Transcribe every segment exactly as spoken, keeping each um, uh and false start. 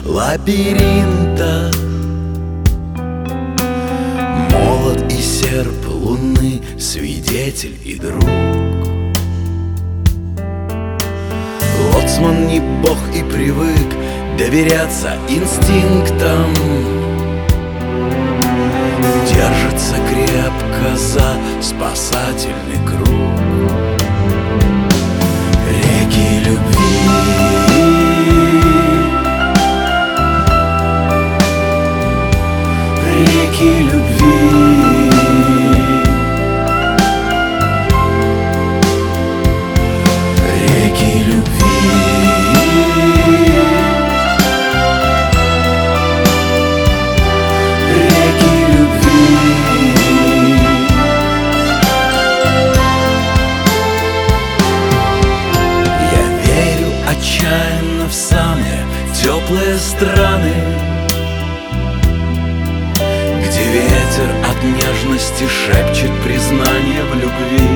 лабиринта. Молот и серп луны, свидетель и друг. Лоцман не бог и привык доверяться инстинктам. Держится крепко за спасательный круг. Реки любви, реки любви, реки любви, реки любви. Я верю отчаянно в самые теплые страны, где ветер от нежности шепчет признание в любви.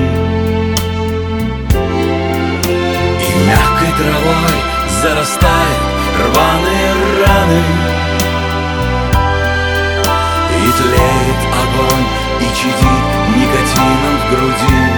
И мягкой травой зарастают рваные раны, и тлеет огонь, и чадит никотином в груди.